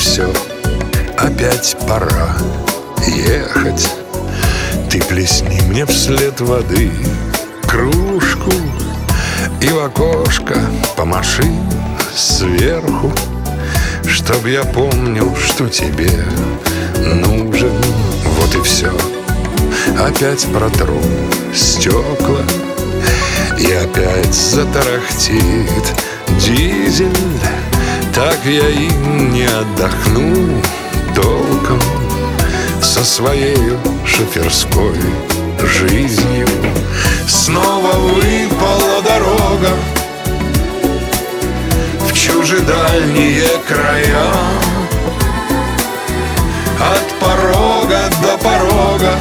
все, опять пора ехать. Ты плесни мне вслед воды кружку и в окошко помаши сверху, чтоб я помнил, что тебе нужен. Вот и все. Опять протру стекла, и опять затарахтит дизель. Так я и не отдохну толком со своей шоферской жизнью. Снова выпала дорога в чужедальние края. От порога до порога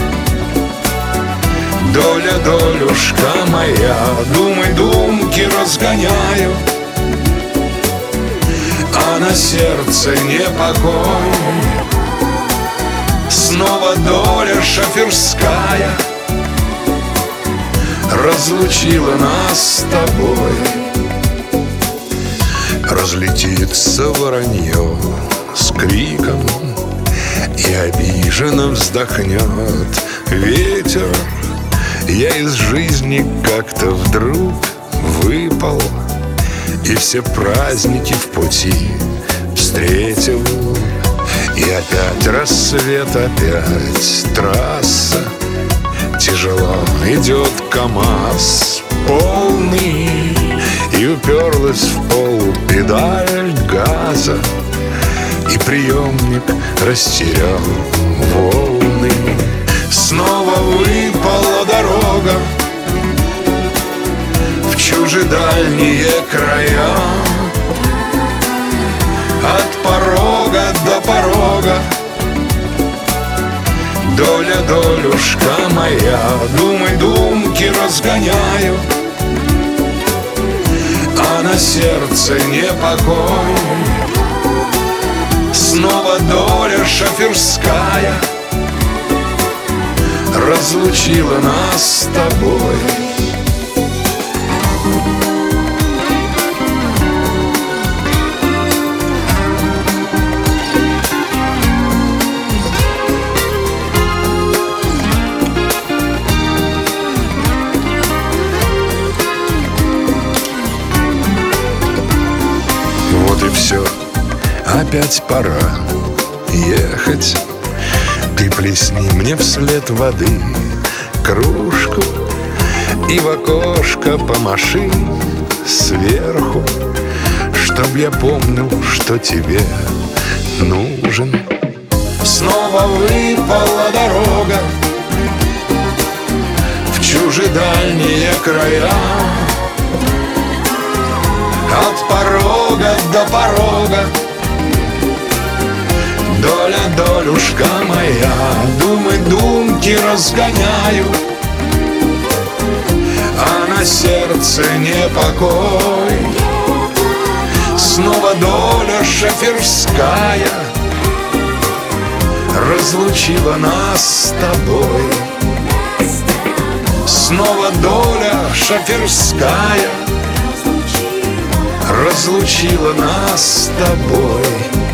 доля, долюшка моя. Думай, думки разгоняю, а на сердце непокой. Снова доля шоферская разлучила нас с тобой. Разлетится воронье с криком, и обиженно вздохнет ветер. Я из жизни как-то вдруг выпал, и все праздники в пути встретил. И опять рассвет, опять трасса, тяжело идет КамАЗ полный, и уперлась в пол педаль газа, и приемник растерял волны. Снова выпала дорога в чужедальние края. От порога до порога доля, долюшка моя. Думай, думки разгоняю, а на сердце непокой. Снова доля шоферская разлучила нас с тобой. Вот и все, опять пора ехать. Ты плесни мне вслед воды кружку, и в окошко помаши сверху, чтоб я помнил, что тебе нужен. Снова выпала дорога в чужедальние края. От порога до порога доля, долюшка моя. Думай, думки разгоняю, а на сердце непокой. Снова доля шоферская разлучила нас с тобой. Снова доля шоферская разлучила нас с тобой.